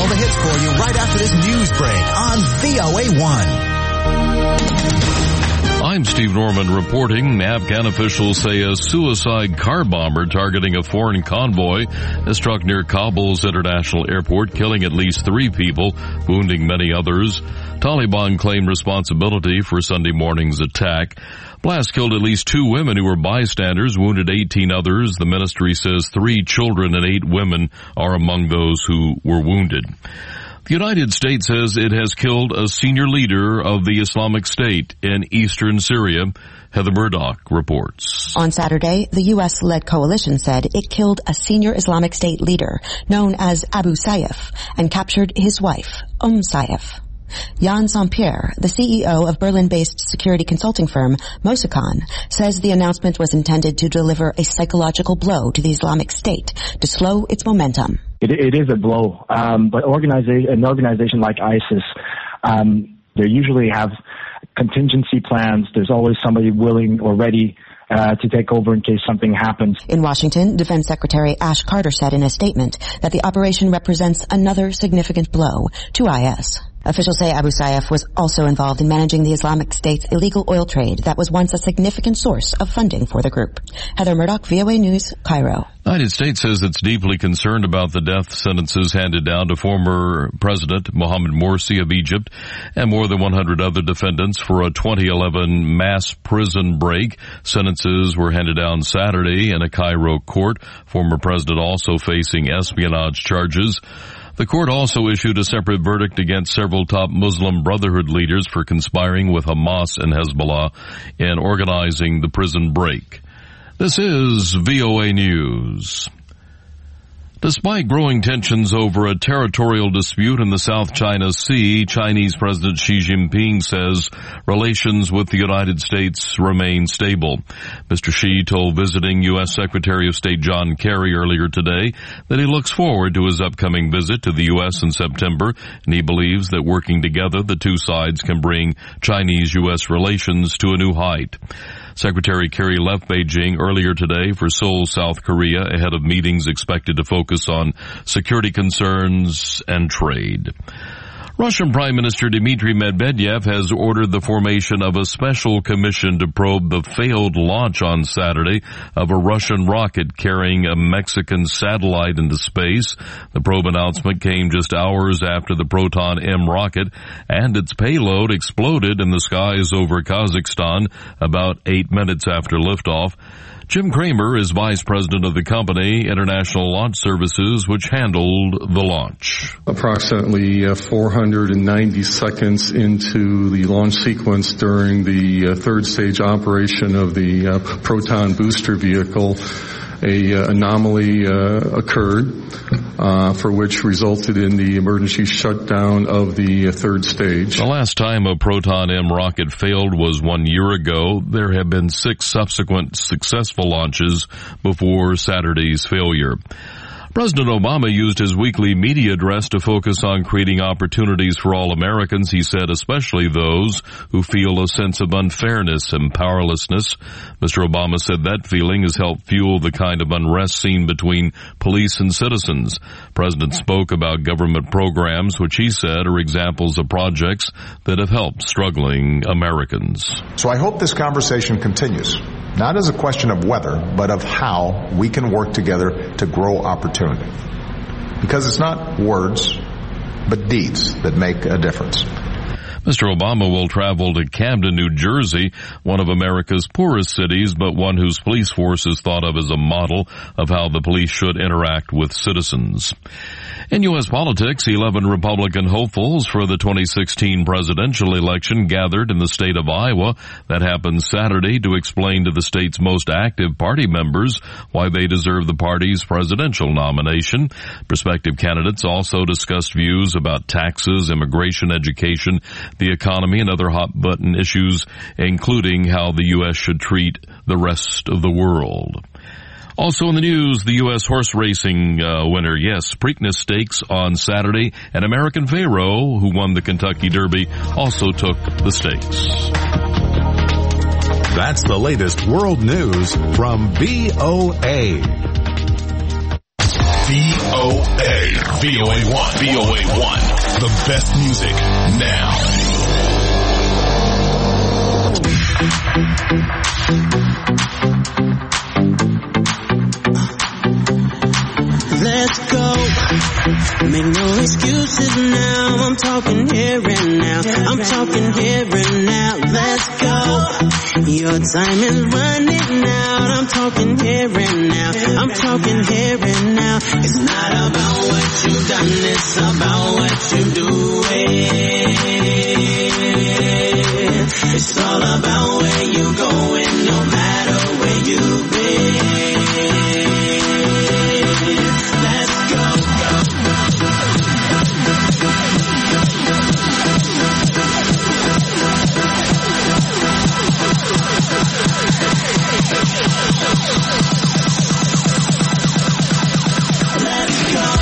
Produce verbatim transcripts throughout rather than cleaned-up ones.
all the hits for you right after this news break on V O A one. I'm Steve Norman reporting. Afghan officials say a suicide car bomber targeting a foreign convoy has struck near Kabul's international airport, killing at least three people, wounding many others. Taliban claimed responsibility for Sunday morning's attack. Blast killed at least two women who were bystanders, wounded eighteen others. The ministry says three children and eight women are among those who were wounded. The United States says it has killed a senior leader of the Islamic State in eastern Syria. Heather Murdoch reports. On Saturday, the U S-led coalition said it killed a senior Islamic State leader known as Abu Sayyaf and captured his wife, Umm Sayyaf. Jan Sampierre, the C E O of Berlin-based security consulting firm Mossakan, says the announcement was intended to deliver a psychological blow to the Islamic State to slow its momentum. It, it is a blow, um, but organiza- an organization like ISIS, um, they usually have contingency plans. There's always somebody willing or ready Uh, to take over in case something happens. In Washington, Defense Secretary Ash Carter said in a statement that the operation represents another significant blow to I S. Officials say Abu Sayyaf was also involved in managing the Islamic State's illegal oil trade that was once a significant source of funding for the group. Heather Murdoch, V O A News, Cairo. The United States says it's deeply concerned about the death sentences handed down to former President Mohamed Morsi of Egypt and more than one hundred other defendants for a twenty eleven mass prison break. Sentences were handed down Saturday in a Cairo court. Former president also facing espionage charges. The court also issued a separate verdict against several top Muslim Brotherhood leaders for conspiring with Hamas and Hezbollah in organizing the prison break. This is V O A News. Despite growing tensions over a territorial dispute in the South China Sea, Chinese President Xi Jinping says relations with the United States remain stable. Mister Xi told visiting U S Secretary of State John Kerry earlier today that he looks forward to his upcoming visit to the U S in September, and he believes that working together, the two sides can bring Chinese-U S relations to a new height. Secretary Kerry left Beijing earlier today for Seoul, South Korea, ahead of meetings expected to focus on security concerns and trade. Russian Prime Minister Dmitry Medvedev has ordered the formation of a special commission to probe the failed launch on Saturday of a Russian rocket carrying a Mexican satellite into space. The probe announcement came just hours after the Proton M rocket and its payload exploded in the skies over Kazakhstan about eight minutes after liftoff. Jim Kramer is vice president of the company, International Launch Services, which handled the launch. Approximately uh, four hundred ninety seconds into the launch sequence during the uh, third stage operation of the uh, Proton booster vehicle, a uh, anomaly uh, occurred, uh, for which resulted in the emergency shutdown of the uh, third stage. The last time a Proton M rocket failed was one year ago. There have been six subsequent successful launches before Saturday's failure. President Obama used his weekly media address to focus on creating opportunities for all Americans, he said, especially those who feel a sense of unfairness and powerlessness. Mister Obama said that feeling has helped fuel the kind of unrest seen between police and citizens. The President spoke about government programs, which he said are examples of projects that have helped struggling Americans. So I hope this conversation continues, not as a question of whether, but of how we can work together to grow opportunity. Because it's not words, but deeds that make a difference. Mister Obama will travel to Camden, New Jersey, one of America's poorest cities, but one whose police force is thought of as a model of how the police should interact with citizens. In U S politics, eleven Republican hopefuls for the twenty sixteen presidential election gathered in the state of Iowa. That happened Saturday to explain to the state's most active party members why they deserve the party's presidential nomination. Prospective candidates also discussed views about taxes, immigration, education, the economy, and other hot-button issues, including how the U S should treat the rest of the world. Also in the news, the U S horse racing uh, winner, yes, Preakness Stakes on Saturday, and American Pharoah, who won the Kentucky Derby, also took the stakes. That's the latest world news from V O A. V O A. V O A one. V O A one. The best music now. Let's go. Make no excuses now. I'm talking here and now. I'm talking here and now. Let's go. Your time is running out. I'm talking here and now. I'm talking here and now. It's not about what you've done. It's about what you're doing. It's all about where you're going, no matter where you've been. Let's go, let's go.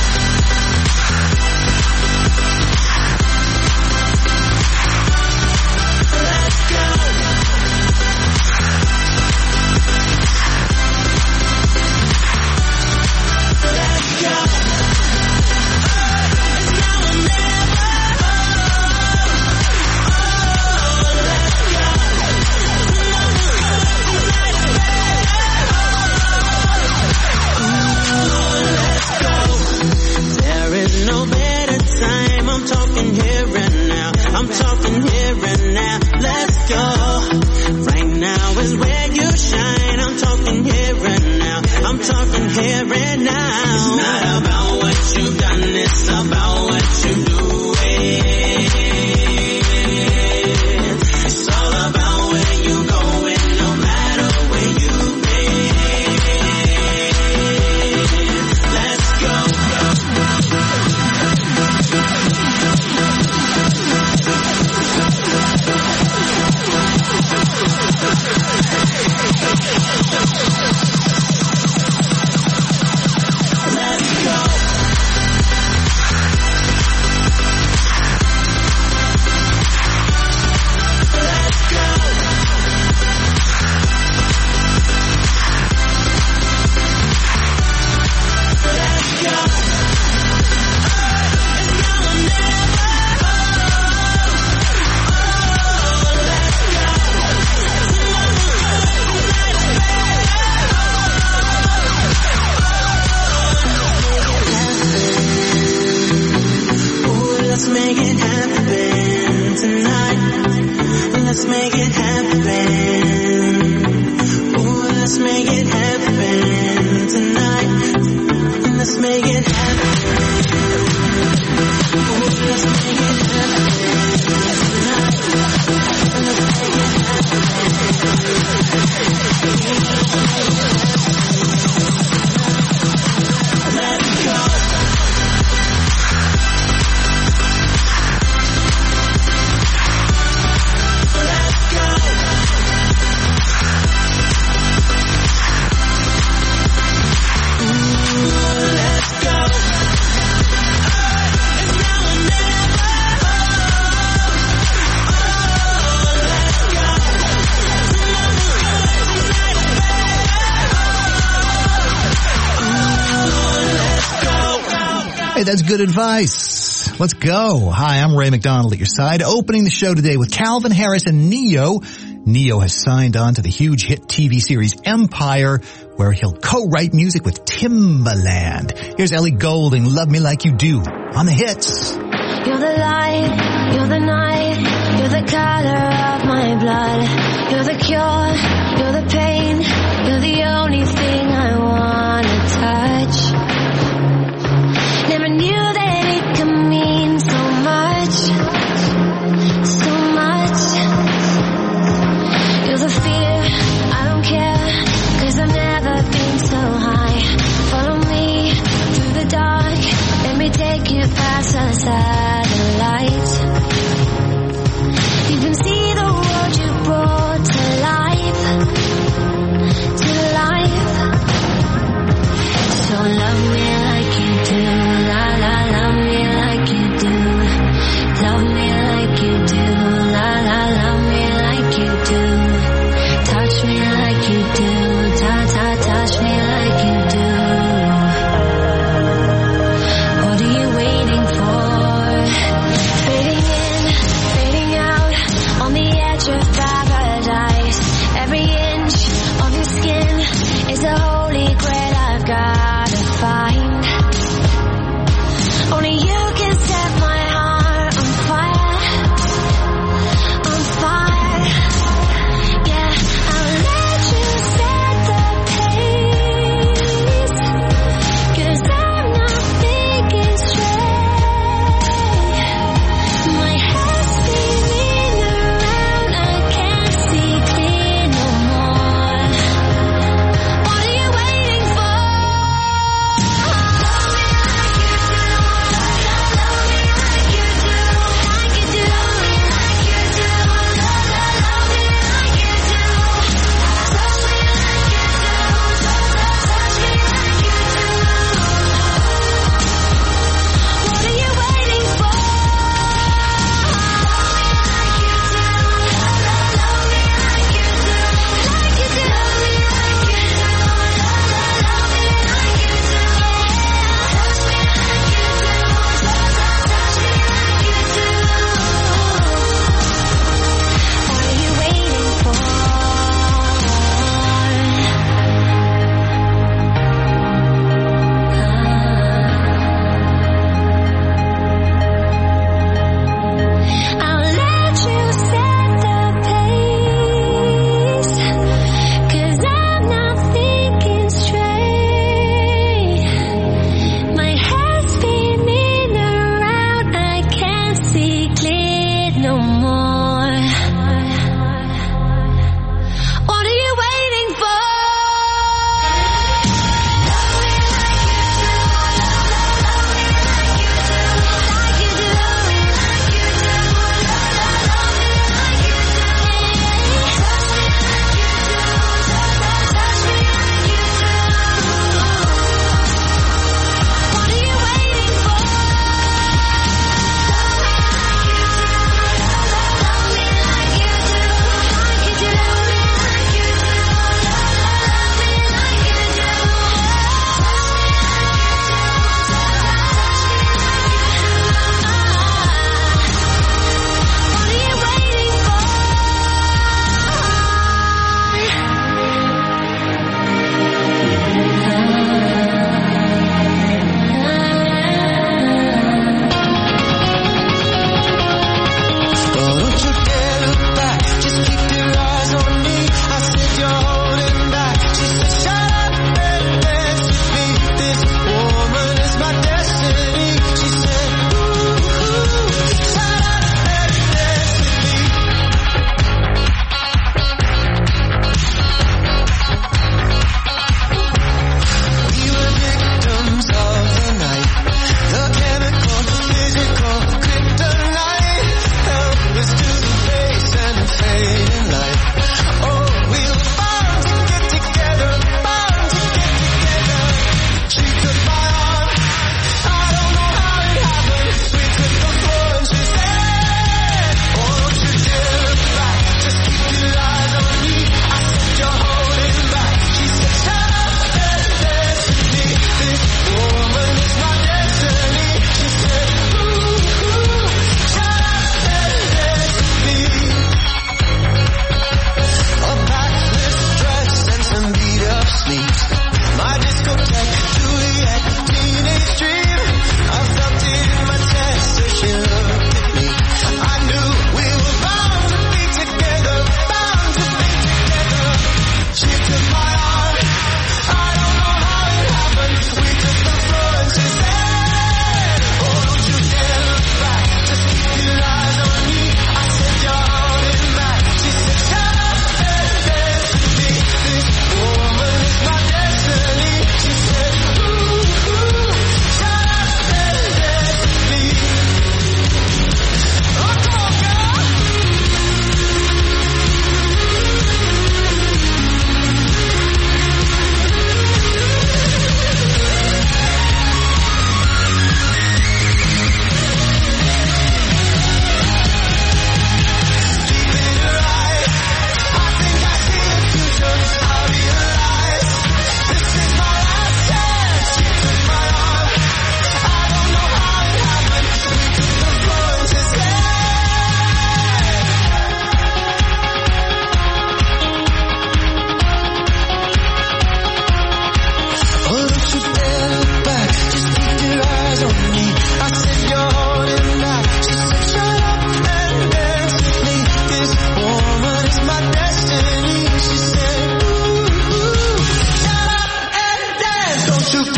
I'm talking here and now. Let's go. Right now is where you shine. I'm talking here and now. I'm talking here and now. It's not about what you've done. It's about what you're doing. It's all about where you're going, no matter where you've been. Let's go. Hey, that's good advice. Let's go. Hi, I'm Ray McDonald at your side, opening the show today with Calvin Harris and Neo. Neo has signed on to the huge hit T V series Empire, where he'll co-write music with Timbaland. Here's Ellie Goulding, Love Me Like You Do, on the hits. You're the light, you're the night, you're the color of my blood. You're the cure, you're the pain, you're the only thing I wanna touch. Never knew that it could mean so much, so much. You're the fear, I don't care, 'cause I've never been so high. Follow me through the dark, let me take you past the satellite. You can see the world you brought to life.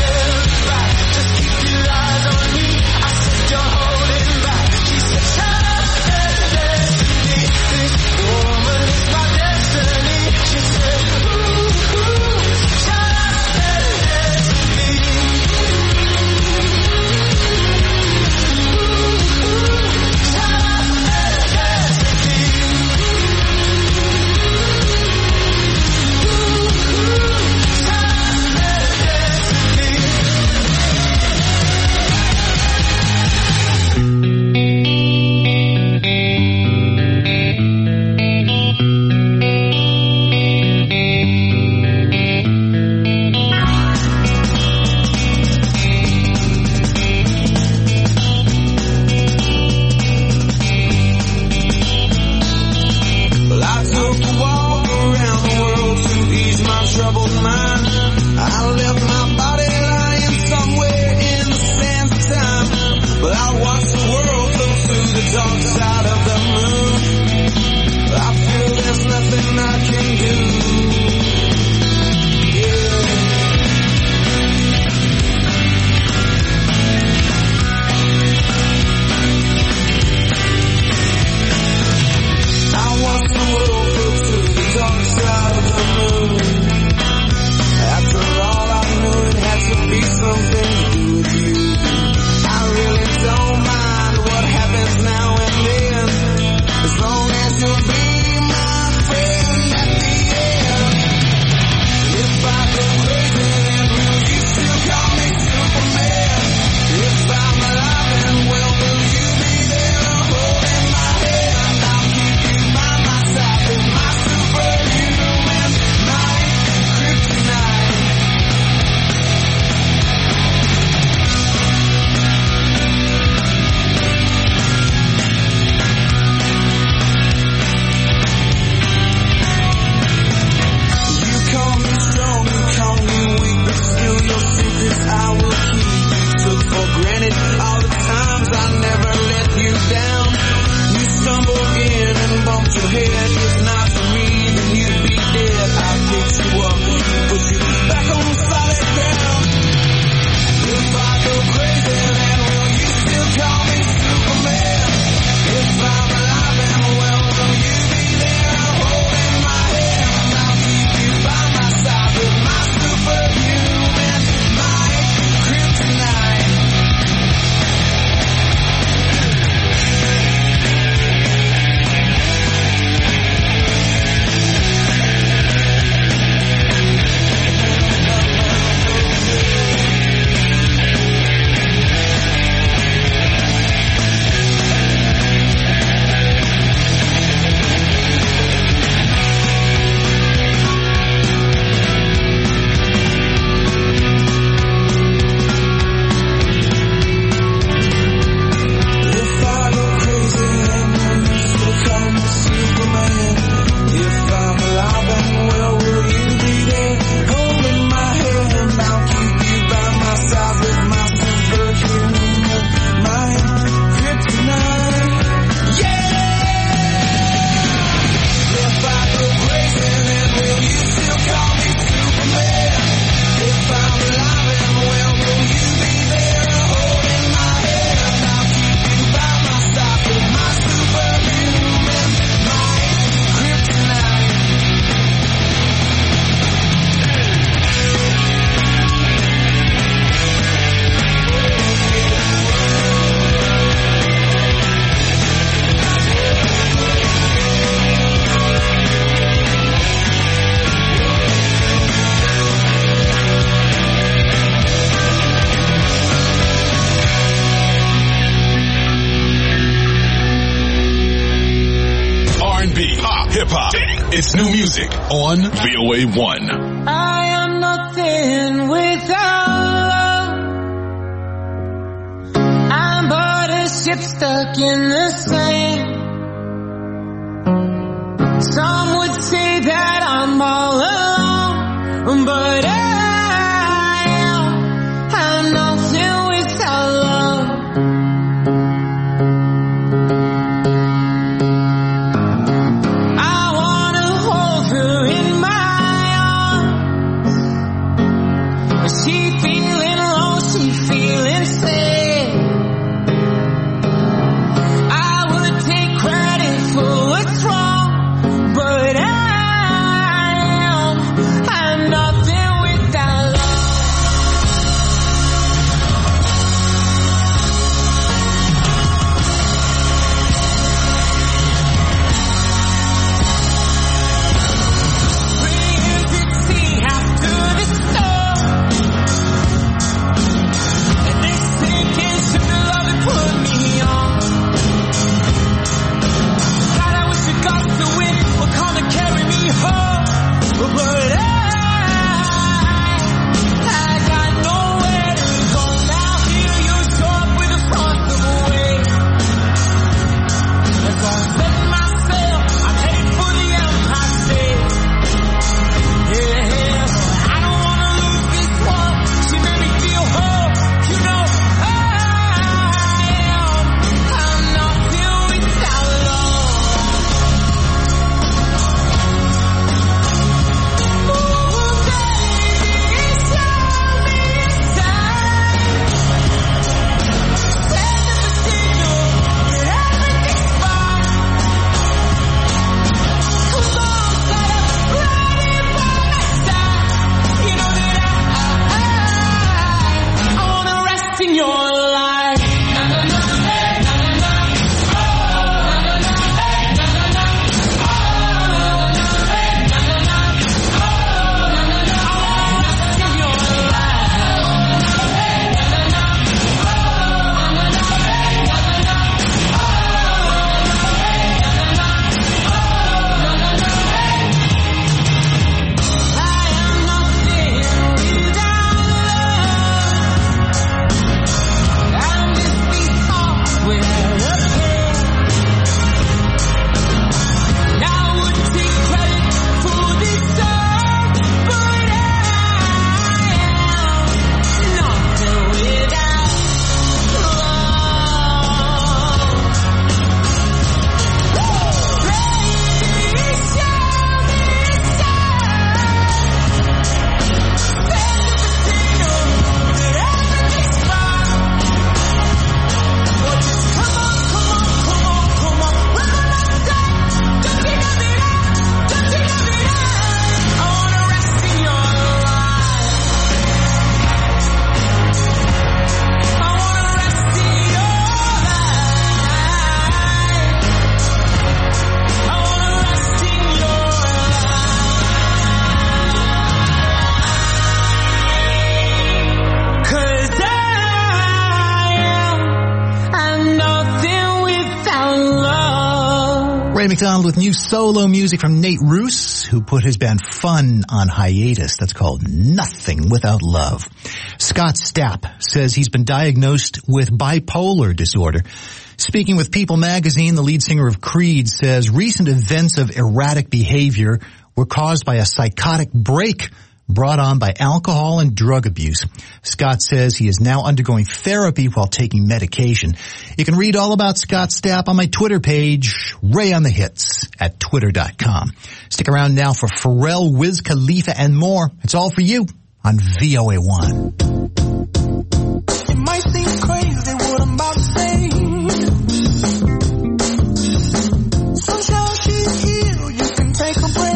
hip-hop. It's new music on V O A one. I am nothing without love. I'm but a ship stuck in the sand. Some would say that I'm all alone, but I am, I'm nothing without love. I wanna hold her in my arms. Is she feeling Ray McDonald with new solo music from Nate Roos, who put his band Fun on hiatus. That's called Nothing Without Love. Scott Stapp says he's been diagnosed with bipolar disorder. Speaking with People magazine, the lead singer of Creed says recent events of erratic behavior were caused by a psychotic break brought on by alcohol and drug abuse. Scott says he is now undergoing therapy while taking medication. You can read all about Scott Stapp on my Twitter page, Ray on the Hits at twitter dot com. Stick around now for Pharrell, Wiz Khalifa, and more. It's all for you on V O A one. It might seem crazy what I'm about to say. Sunshine, she's here, you can take a break.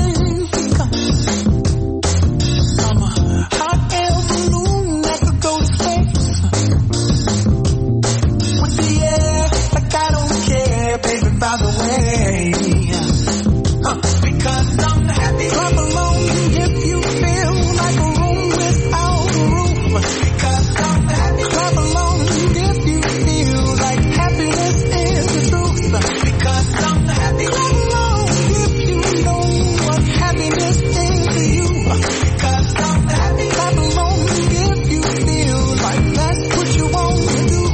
By the way, huh. Because I'm happy. Clap along if you feel like a room without a roof. Because I'm happy. Clap along if you feel like happiness is the truth. Because I'm happy. Clap along if you know what happiness is to you. Because I'm happy. Clap along if you feel like that's what you want to do.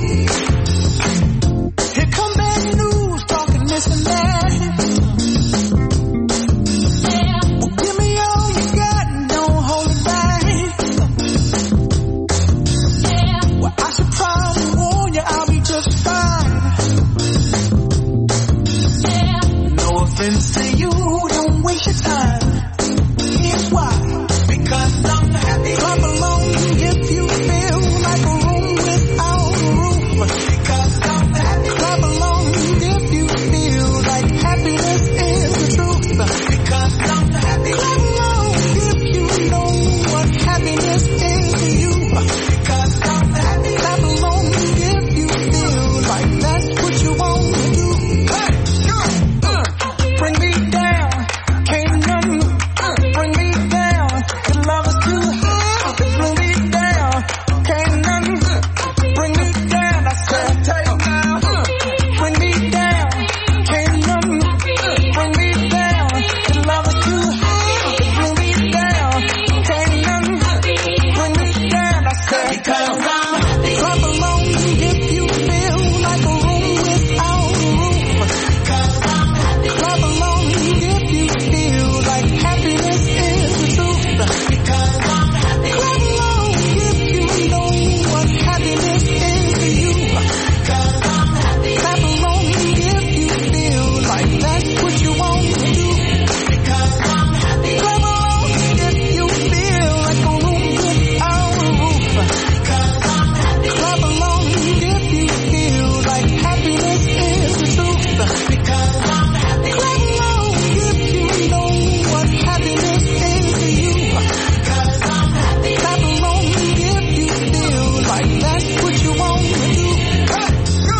Here come bad news. This and that. Well, give me all you got and don't hold it back. Well, I should probably warn you, I'll be just fine. No offense to you, don't waste your time. Here's why. Because I'm happy. Clap along if you feel like a room without a roof. Because I'm happy. Clap along if you feel like happiness is the truth. Because I'm happy. Clap along if you know what happiness is to you. Because I'm happy. Clap along if you feel like that's what you want to do. Hey, uh, bring me down, can't none uh, bring me down. The love is too high. Bring me down, can't none uh, bring me down. I said, take it down, uh, bring me down. Can't none bring me down. The love is too high. Bring me down. Can't none bring me down. I said, because I'm happy. Clap along if you feel like a room without a roof. Because I'm happy. Clap along if you feel like happiness is the truth. Because I'm happy. Clap along if you know what happiness is to you. Because I'm happy. Clap along if you feel like that's what you want to do. Because I'm happy. Clap along if you feel like a room without a roof. Because I'm happy. Clap along if you feel like happiness is the truth. Because I'm happy. Clap along if you know what happiness is to you. Because I'm happy. Clap along if you feel like that's what you want to do. Hey,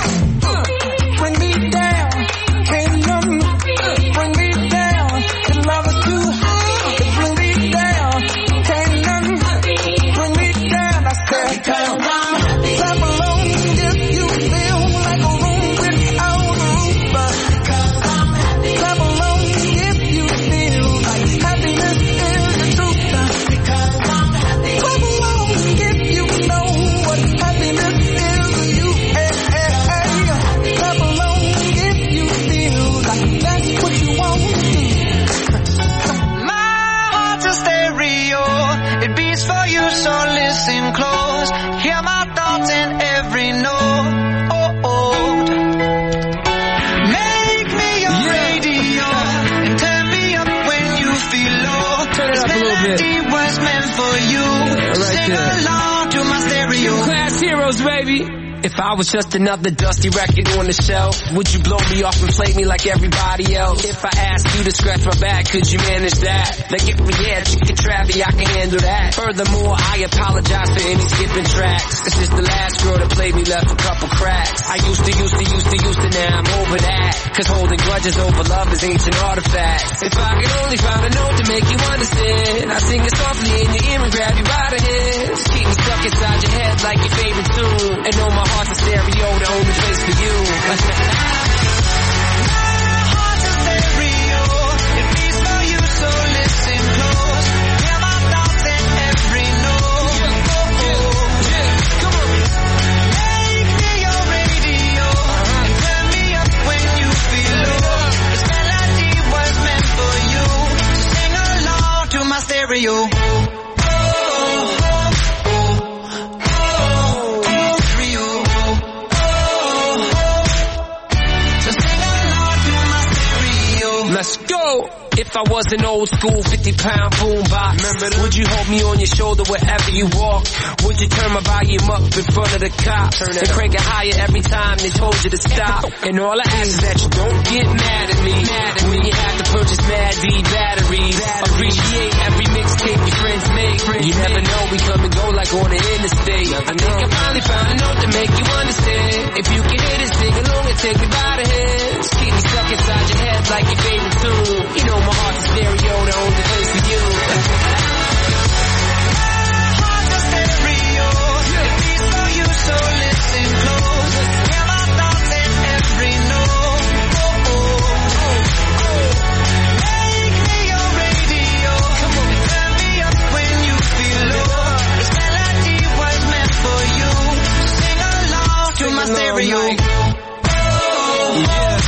uh, bring me down, can't none uh, bring me down. The love is too high. Bring me down, can't none uh, bring me down. I said, because I'm happy. Clap along if you feel like a room without a roof. Because I'm happy. Clap along if you feel like happiness is the truth. Because I'm happy. Clap along if you know what happiness is to you. Hey, hey, hey. Clap along if you feel like that's what you want to do. My heart's a stereo. It beats for you, so listen close. Hear my thoughts in every note. Oh, oh. Make me your radio and turn me up when you feel low. Turn it up a little bit. This melody was meant for you. Yeah, right Sing there. along to my stereo. Class heroes, baby. If I was just another dusty record on the shelf, would you blow me off and play me like everybody else? If I asked you to scratch my back, could you manage that? Like if we had chicken trappy, I can handle that. Furthermore, I apologize for any skipping tracks. This is the last girl that played me, left a couple cracks. I used to, used to, used to, used to, now I'm over that. Cause holding grudges over love is ancient artifacts. If I could only find a note to make you understand, I sing it softly in your ear and grab you by the head. Just keep me stuck inside your head like your favorite tune. And know my heart's a stereo, the only place for you. My heart's a stereo. If I was an old school fifty pound boombox, would you hold me on your shoulder wherever you walk? Would you turn my volume up in front of the cops and crank it higher every time they told you to stop? And all I ask is that you don't get mad at me when you have to purchase Mad V batteries. Appreciate every mixtape your friends make. You never know, we come and go like on the interstate. I think I finally found a note to make you understand. If you can hear this, sing along and take it by the hands. Keep me stuck inside your head like your favorite tune. You know my heart's a stereo, the only place for you. Heart's a stereo, it beats for you, so listen close. Hear my thoughts in every note. Oh, oh, oh, oh. Make me your radio. Come on, turn me up when you feel low. This melody was meant for you. Sing along to my stereo. Oh, yeah.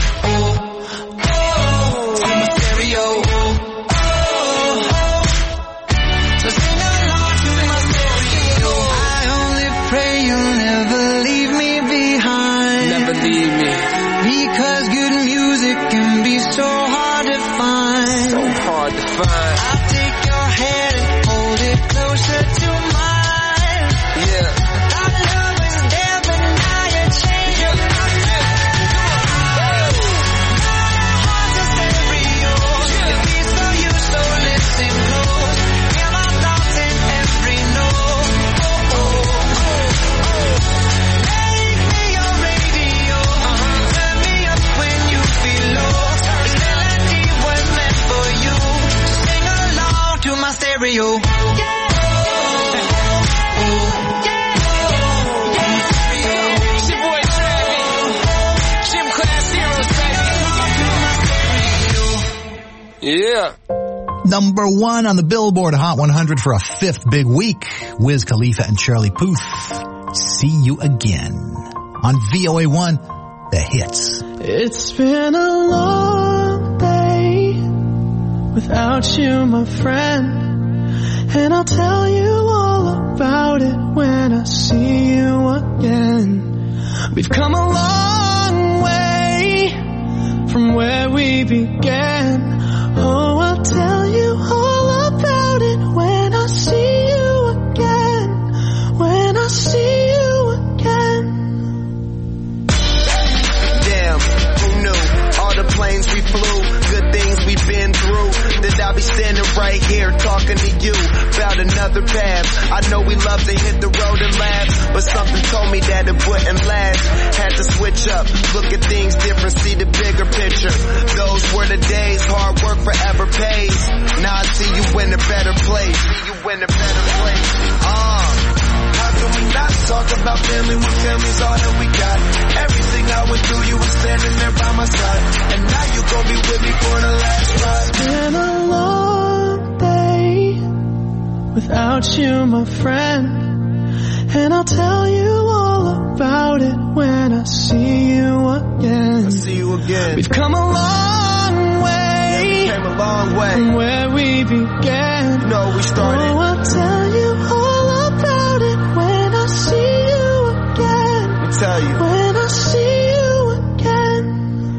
Because good music can be so hard to find. So hard to find. I'll take your hand and hold it closer to mine. Yeah. Our love was there, but now you're changing my mind. My heart's a stereo. It beats for you, so listen close. Hear my thoughts in every note. Oh, oh, oh, oh. Make me your radio. Turn me up when you feel low. This melody was meant for you. Sing along to my stereo. Yeah. Number one on the Billboard Hot one hundred for a fifth big week. Wiz Khalifa and Charlie Puth. See You Again. On V O A one, the hits. It's been a long day without you, my friend. And I'll tell you all about it when I see you again. We've come a long way from where we began. Oh, I'll tell you all about it when I see you again. When I see you again. Damn, who knew? All the planes we flew, good things we've been through. That I'll be standing right here talking to you about another path. I know we love to hit the road and laugh, but something told me that it wouldn't last. Had to switch up, look at things different, see the bigger picture. Those were the days, hard work forever pays. Now I see you in a better place. See you in a better place. Uh, how can we not talk about family when family's all that we got? Everything I went through, you were standing there by my side. And now you gon' be with me for the last ride. It's been a long day without you, my friend. And I'll tell you all about it when I see you again. I see you again. We've come a long way. Yeah, we came a long way from where we began. You know we started. Oh, I'll tell you all about it when I see you again. I'll tell you. When I see you again.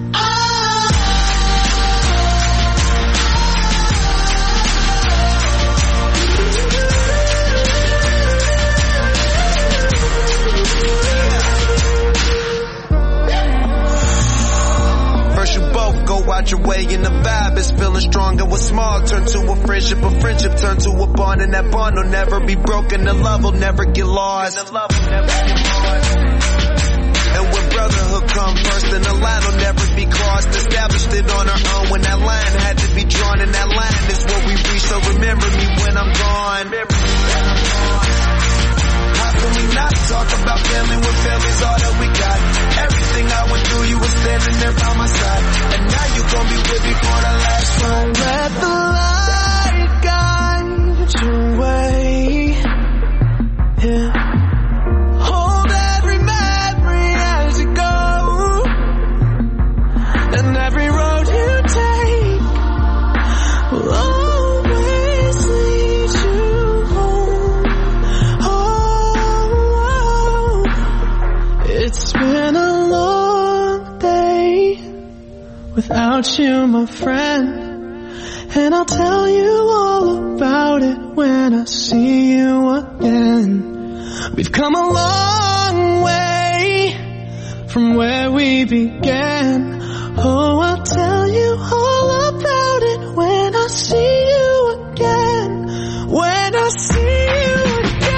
First you both go out your way and the vibe is feeling stronger. What's small turn to a friendship, a friendship turn to a bond, and that bond will never be broken. The love will never get lost. And the love will never get lost. And when brotherhood come first, then the line will never be crossed. Established it on our own when that line had to be drawn, and that line is what we reach. So remember me when I'm gone. How can we not talk about family when family's all that we got? Everything I went through, you were standing there by my side. And now you gon' be with me for the last ride. Let the light guide your way. Yeah. Hold every memory as you go. And every road you take will always lead you home. Oh, it's been a long day without you, my friend. And I'll tell you all about it when I see you again. We've come a long way from where we began. Oh, I'll tell you all about it when I see you again. When I see you again.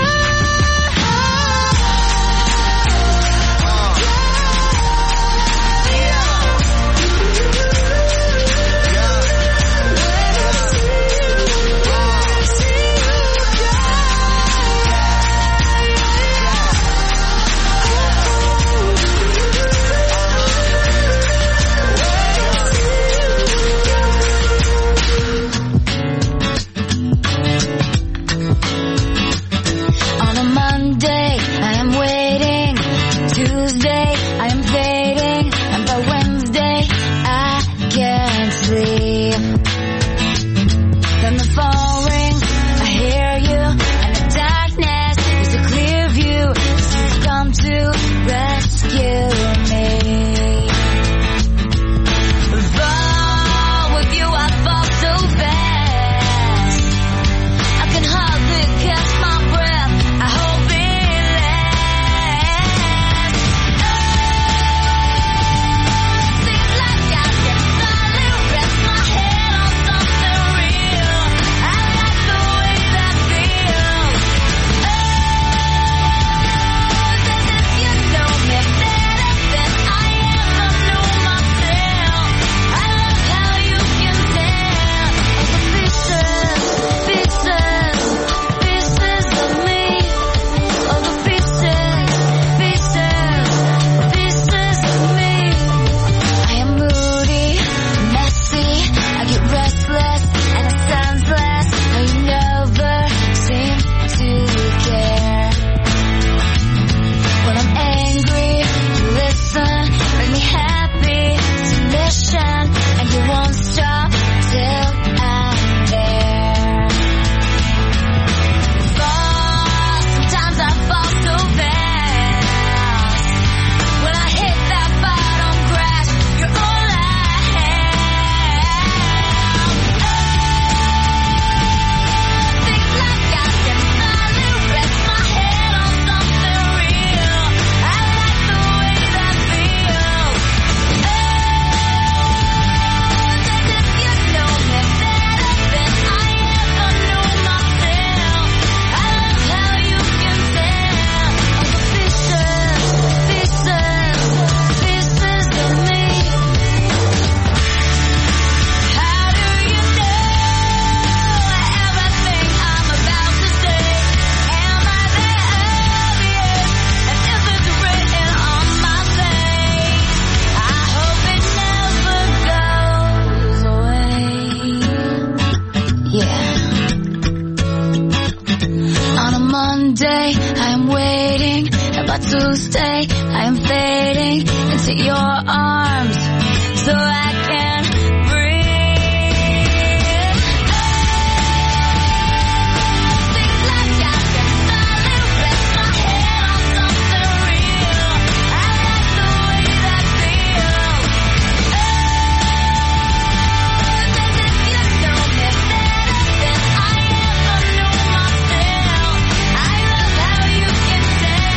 Tuesday, I am fading into your arms so I can breathe. Seems like I can finally rest my head on something real. I like the way that feels. As if you know me better than I ever knew myself. I love how you can dance.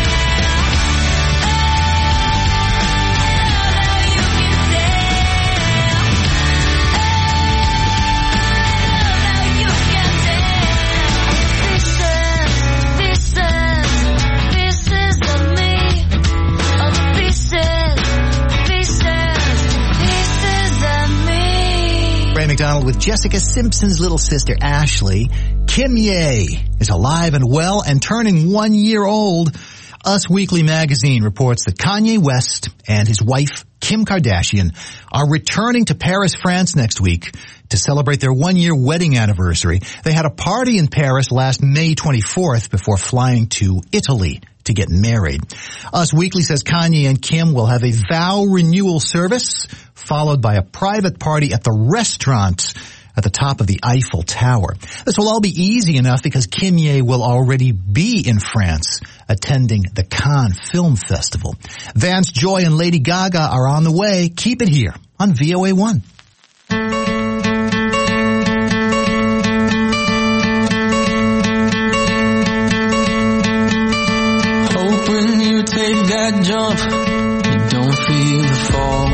Ray McDonald with Jessica Simpson's little sister, Ashley. Kim Ye is alive and well and turning one year old. Us Weekly magazine reports that Kanye West and his wife, Kim Kardashian, are returning to Paris, France next week to celebrate their one-year wedding anniversary. They had a party in Paris last May twenty-fourth before flying to Italy to get married. Us Weekly says Kanye and Kim will have a vow renewal service followed by a private party at the restaurant at the top of the Eiffel Tower. This will all be easy enough because Kim Ye will already be in France attending the Cannes Film Festival. Vance Joy and Lady Gaga are on the way. Keep it here on V O A one. take that jump, you don't feel the fall.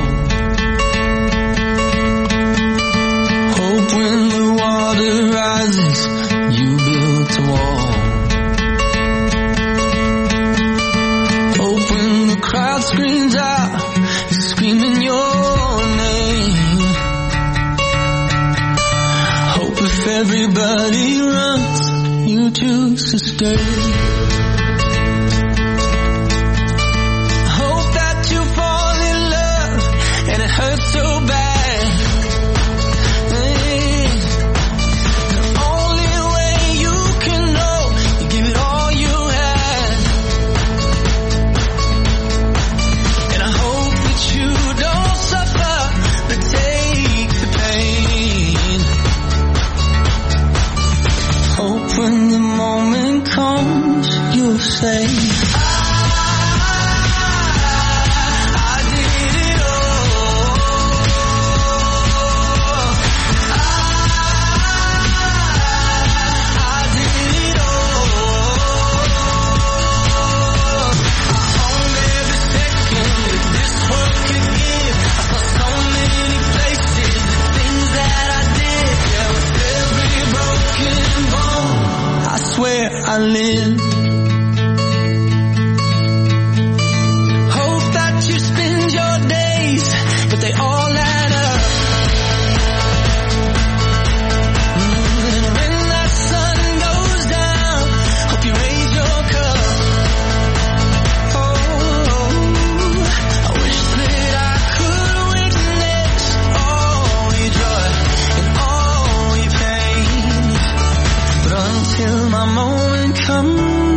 Hope when the water rises, you built a wall. Hope when the crowd screams out, you're screaming your name. Hope if everybody runs, you choose to stay. Hurts so bad. Hey, the only way you can know, you give it all you had. And I hope that you don't suffer, but take the pain. Hope when the moment comes, you'll say, where I live. Hope that you spend your days, but they all add up. And when that sun goes down, hope you raise your cup. Oh, I wish that I could witness all your joy and all your pain. But until my moment comes,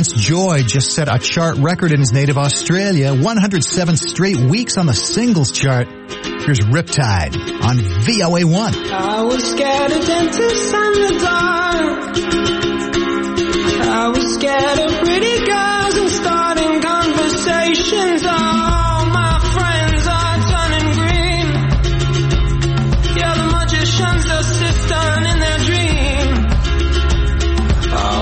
Lost Joy just set a chart record in his native Australia, one hundred seven straight weeks on the singles chart. Here's Riptide on V O A one. I was scared of dentists and the dark. I was scared of pretty girls and starting conversations. All my friends are turning green. Yeah, the magicians assistant in their dream. Oh,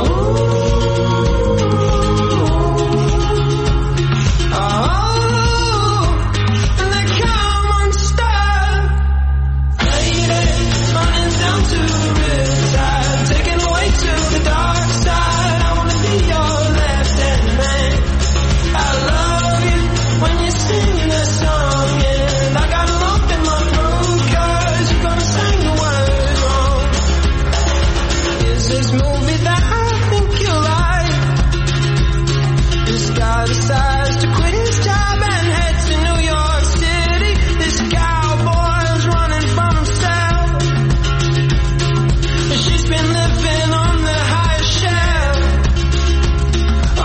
oh, and they come unstuck. Lady, running down to the riptide, taken away to the dark side. I wanna be your left-hand man. I love you when you're singing that song, and I got a lump in my throat 'cause you're gonna sing the words wrong. Is this movie that I think you like? This guy decides to quit his job and head to New York City. This cowboy's running from himself. She's been living on the highest shelf. Oh,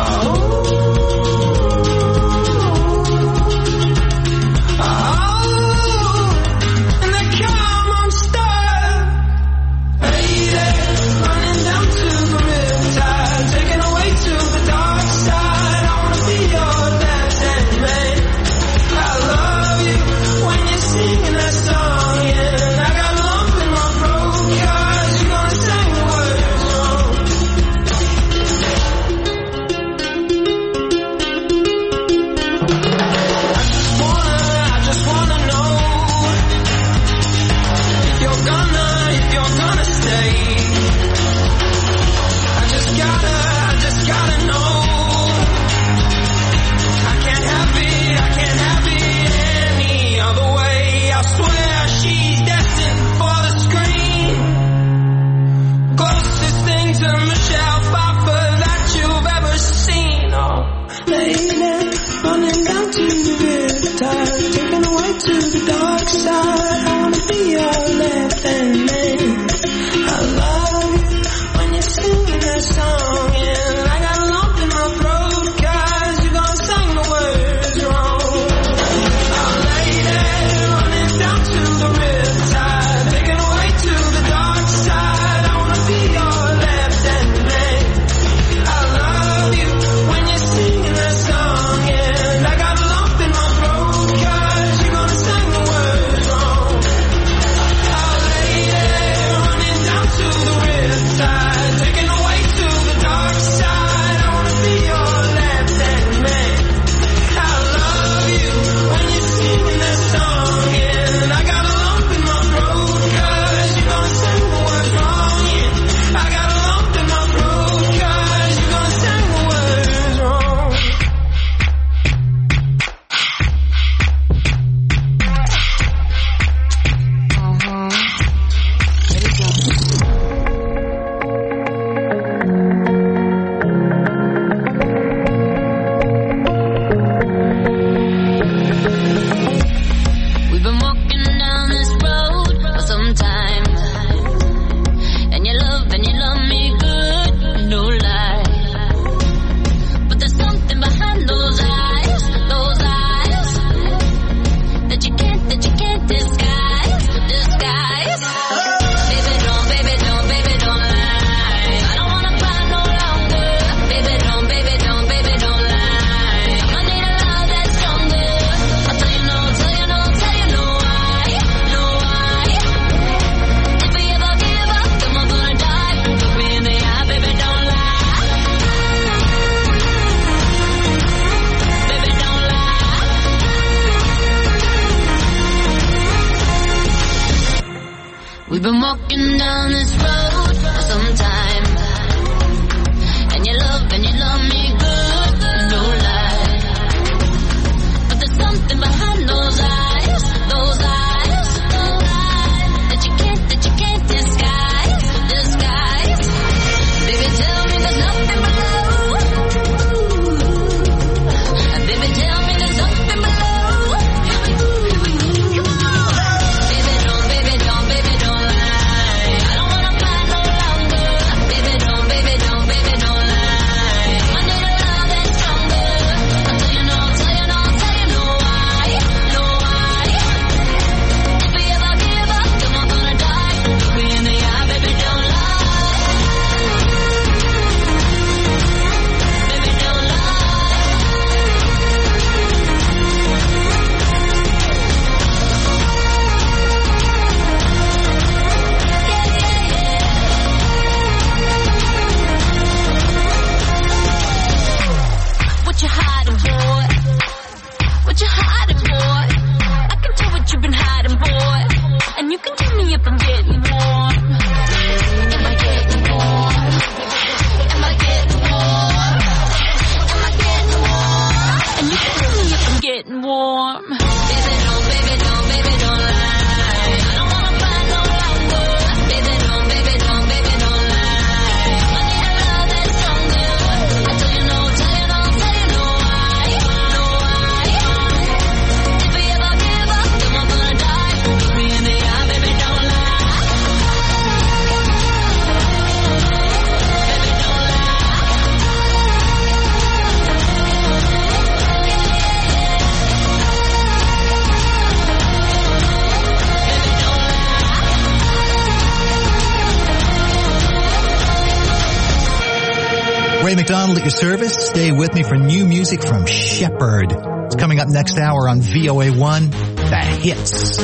oh, and they come unstuck. Lady, running down to the riptide, taken away to the dark side. I wanna be your left-hand man. I love you when you're singing that song, and I got a lump in my throat 'cause you're gonna sing the words wrong. I just wanna know if you're gonna, if you're gonna stay. I just gotta, I just gotta know. I can't have it, I can't have it any other way. I swear she's destined for the screen. Closest thing to Michelle Pfeiffer that you've ever seen. Oh, lady, running down to the riptide, taken away to the dark side. I wanna be your left-hand man. I love you when you're singing that song, and I got a lump in my throat 'cause you're gonna sing the words wrong. Oh, lady, running down to the riptide, taken away to the dark side. I wanna be your left-hand man. I love you when you're singing that song, and I got a lump in my throat 'cause you're gonna sing the words wrong. Oh, lady, McDonald at your service. Stay with me for new music from Shepherd. It's coming up next hour on V O A one, The Hits.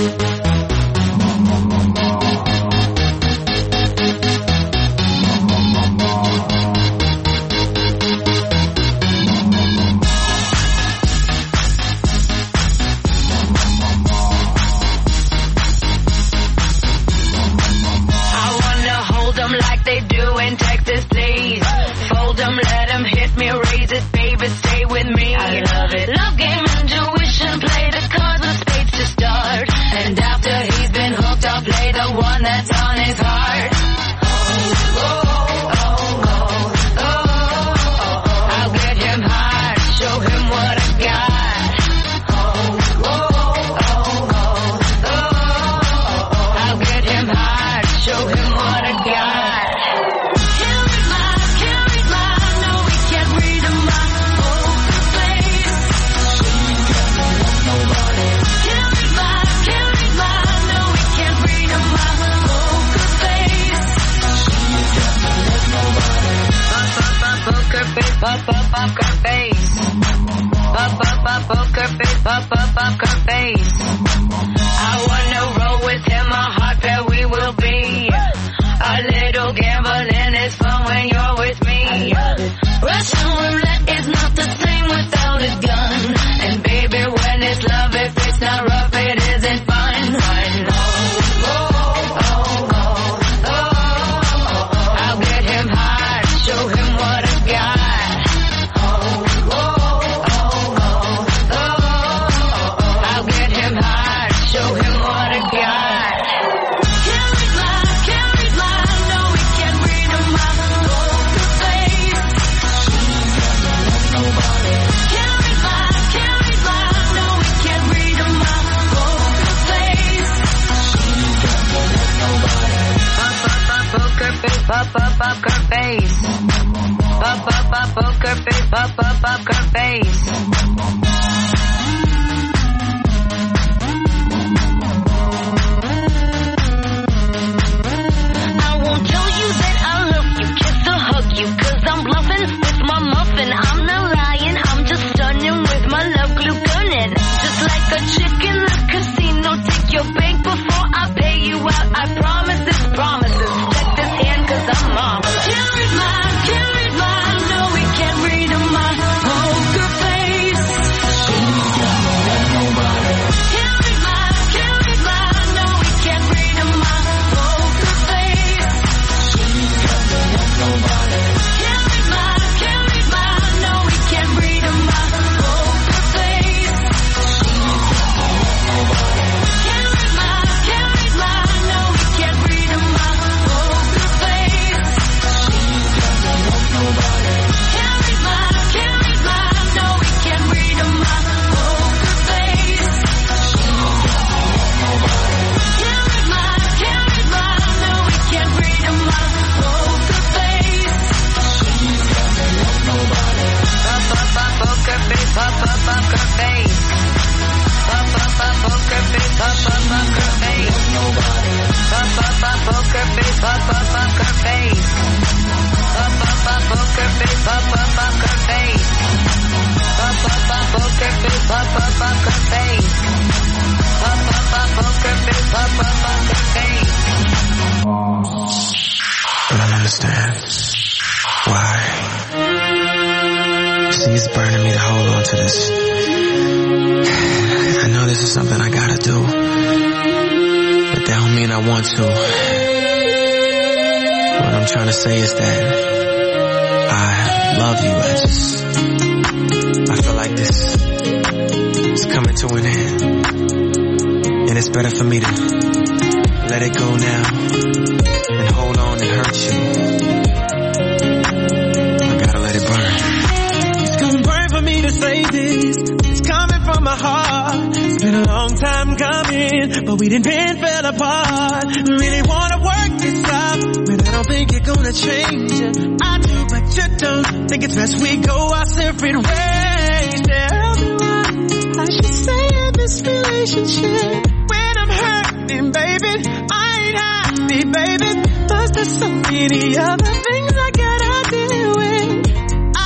Baby, there's so many other things I gotta deal with.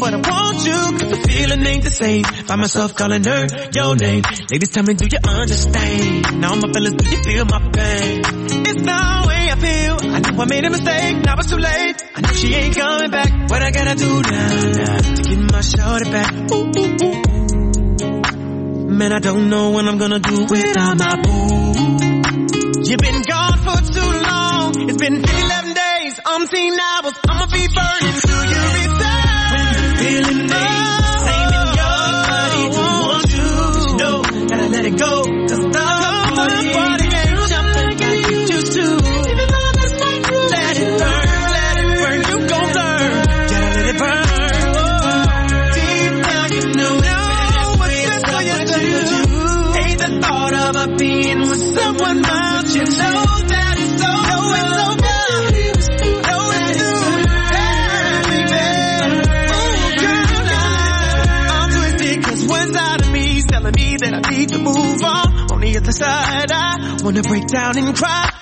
but I want you, cause the feeling ain't the same. Find myself calling her your name. Ladies, tell me, do you understand? Now my fellas, do you feel my pain? It's the way I feel. I know I made a mistake, now it's too late. I know she ain't coming back. What I gotta do now, now to get my shorty back? Ooh, ooh, ooh. Man, I don't know what I'm gonna do without my boo. You've been gone for too long. It's been eleven days, umpteen hours. I'ma be burning till you return. Feeling me, same in your body. Don't want you, but you know, gotta let it go. Cause the party ain't jumping like you used to. Let it burn, let it burn, you gon' learn. Gotta let it burn. Deep down you know, what's this for you to do? Hate the thought of her being with someone else. You know that it's over, it's over. Know it's through, baby. Oh, girl, I'm twisted, cause one side of me's telling me that I need to move on. On the other side, I wanna break down and cry.